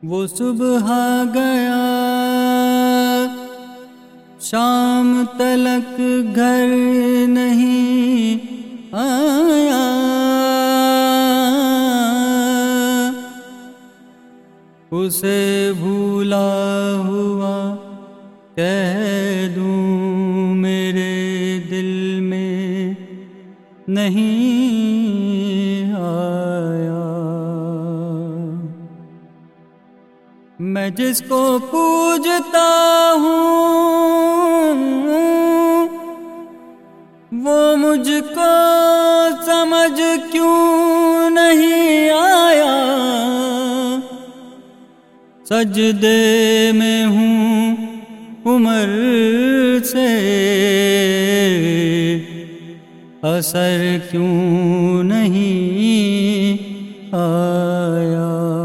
वो सुबह गया, शाम तलक घर नहीं आया। उसे भूला हुआ कह दूं मेरे दिल में नहीं आया। मैं जिसको पूजता हूँ वो मुझको समझ क्यों नहीं आया। सजदे में हूँ उम्र से, असर क्यों नहीं आया।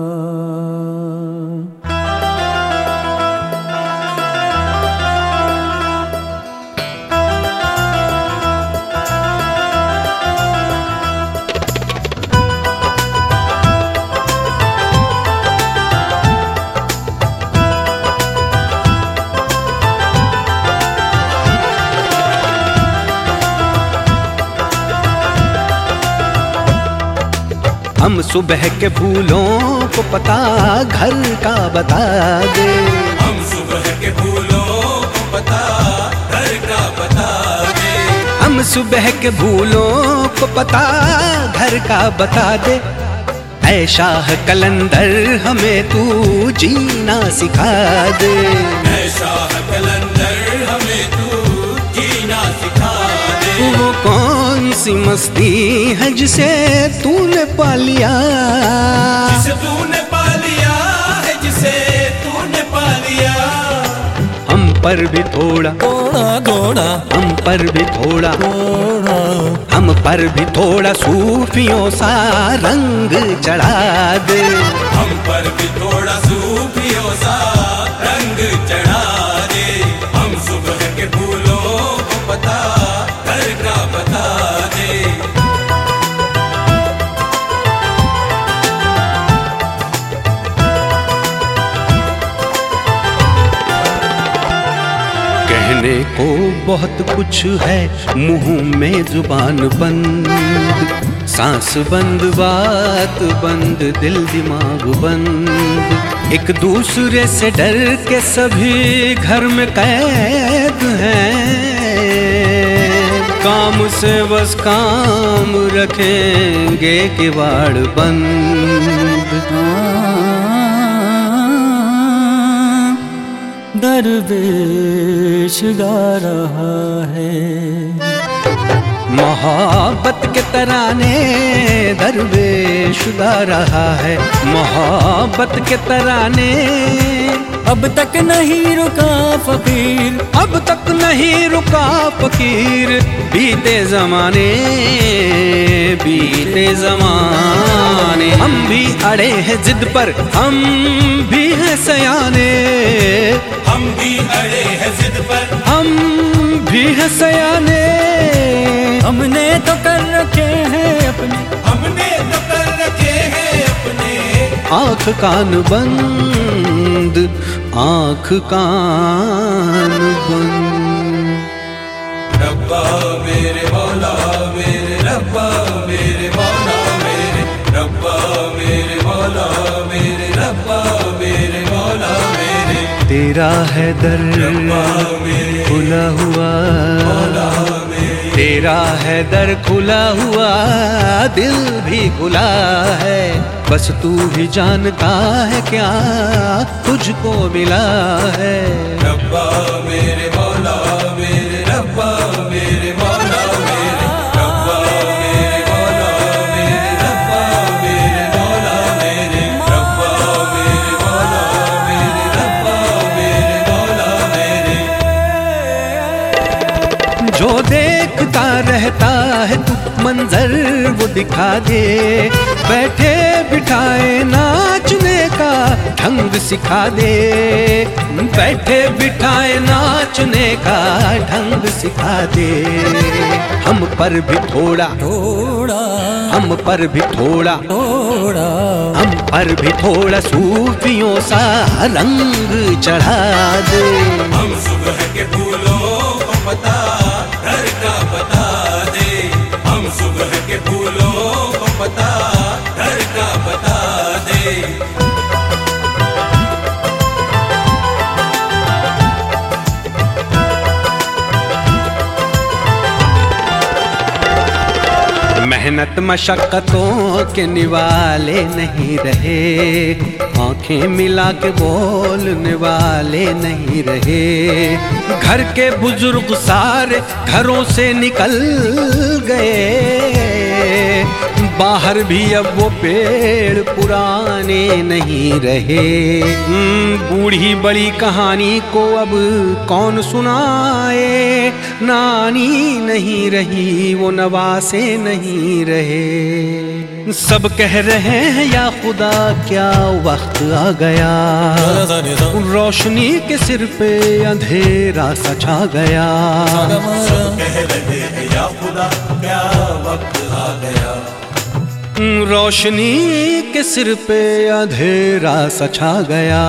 हम सुबह के फूलों को पता घर का बता दे। हम सुबह के फूलों को पता घर का बता दे। हम सुबह के फूलों को पता घर का बता दे। ऐ शाह कलंदर हमें तू जीना सिखा दे। ऐ शाह कलंदर हमें तू जीना सिखा दे। वो कौन सी मस्ती है जिसे तूने पा लिया, जिसे तूने पा लिया है, जिसे तूने पा लिया। हम पर भी थोड़ा थोड़ा हम पर भी थोड़ा हम पर भी थोड़ा सूफियों सा रंग चढ़ा दे। हम पर भी थोड़ा सूफियों सा रंग चढ़ा दे। हम सुबह के फूलों को पता घर का बता दे। कहने को बहुत कुछ है, मुंह में जुबान बंद, सांस बंद, बात बंद, दिल दिमाग बंद। एक दूसरे से डर के सभी घर में कैद हैं। काम से बस काम रखेंगे किवाड़ बंद। दरवेश गा रहा है मोहब्बत के तराने, दरवेश गा रहा है मोहब्बत के तराने। अब तक नहीं रुका फकीर, अब तक नहीं रुका फकीर। बीते जमाने, बीते जमाने। हम भी अड़े हैं जिद पर, हम भी हैं सयाने। हम भी अड़े हैं जिद पर, हम भी हैं सयाने। हमने तो कर रखे हैं अपने, हमने तो कर रखे हैं अपने। आँख कान बंद, आँख कान बंद। रब्बा मेरे मौला मेरे, रब्बा मेरे मौला मेरे, रब्बा मेरे मौला मेरे, रब्बा मेरे मौला मेरे। तेरा है दर खुला हुआ, तेरा है दर खुला हुआ, दिल भी खुला है। बस तू ही जानता है क्या तुझको मिला है। रब्बा मेरे मौला मेरे, रब्बा मेरे मौला मेरे, रब्बा मेरे मौला मेरे, रब्बा मेरे मौला मेरे, रब्बा मेरे मौला मेरे, रब्बा मेरे मौला मेरे। जो देखता रहता है तू मंजर वो दिखा दे। बैठे बिठाए नाचने का ढंग सिखा दे, बैठे बिठाए नाचने का ढंग सिखा दे। हम पर भी थोड़ा थोड़ा, हम पर भी थोड़ा थोड़ा, हम पर भी थोड़ा सूफियों सा रंग चढ़ा दे। हम सुबह के फूलों को पता घर का बता दे, हम सुबह के फूलों को पता घर का बता दे। मेहनत मशक्कतों के निवाले नहीं रहे, आंखें मिला के बोलने वाले नहीं रहे। घर के बुजुर्ग सारे घरों से निकल गए, बाहर भी अब वो पेड़ पुराने नहीं रहे। बूढ़ी बड़ी कहानी को अब कौन सुनाए, नानी नहीं रही वो नवासे नहीं रहे। सब कह रहे हैं या खुदा क्या वक्त आ गया, रोशनी के सिर पे अंधेरा सा छा गया। कह रहे हैं या खुदा क्या वक्त आ गया, रोशनी के सिर पे अंधेरा सा छा गया।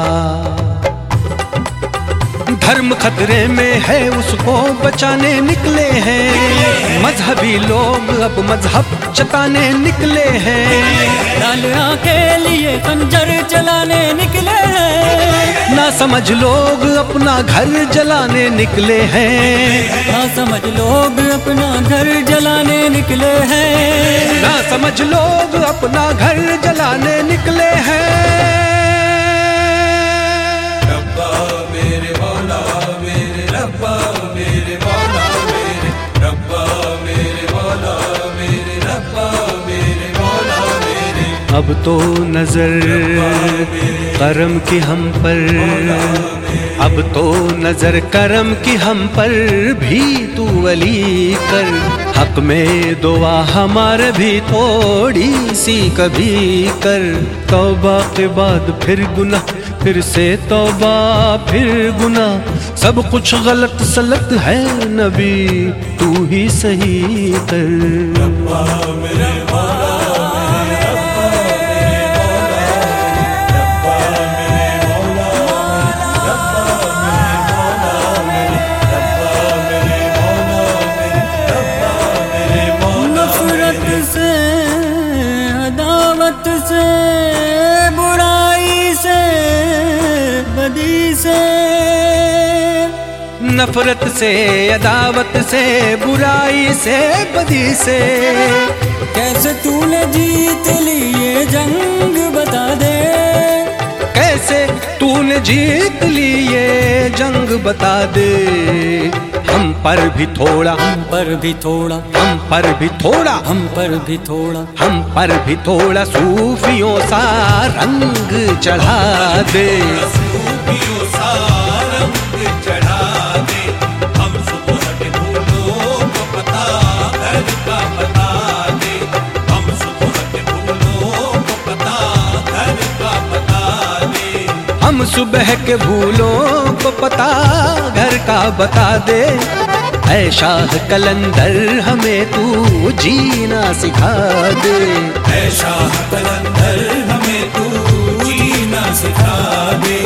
धर्म खतरे में है उसको बचाने निकले हैं, मजहबी लोग अब मजहब जताने निकले हैं। डालिया के लिए खंजर चलाने निकले हैं, ना समझ लोग अपना घर जलाने निकले हैं। ना समझ लोग अपना घर जलाने निकले हैं, ना समझ लोग अपना घर जलाने निकले हैं। रब्बा मेरे मौला मेरे रब्बा मेरे मौला मेरे रब्बा मेरे मौला मेरे रब्बा मेरे मौला मेरे। अब तो नजर करम की हम पर, अब तो नजर करम की हम पर भी तू वली कर। हक में दुआ हमारे भी थोड़ी सी कभी कर। तौबा के बाद फिर गुनाह, फिर से तौबा फिर गुनाह, सब कुछ गलत सलत है नबी तू ही सही कर। रब्बा मेरे मौला मेरे रब्बा मेरे मौला रब्बा मेरे मौला रब्बा मेरे मौला मेरे रब्बा मेरे मौला। नफरत से अदावत से बुराई से बदी से, नफरत से अदावत से बुराई से बदी से, कैसे तूने जीत ली ये जंग बता दे। कैसे तूने जीत ली ये जंग बता दे। हम पर भी थोड़ा, हम पर भी थोड़ा, हम पर भी थोड़ा, हम पर भी थोड़ा, हम पर भी थोड़ा सूफियों सा रंग चढ़ा दे। सूफियों सा रंग चढ़ा दे। हम सुबह के फूलों को पता घर का बता दे, हम सुबह के फूलों को पता घर का बता दे। हम सुबह के भूलों को पता घर का बता दे। ऐ शाह कलंदर हमें तू जीना सिखा दे। ऐ शाह कलंदर हमें तू जीना सिखा दे।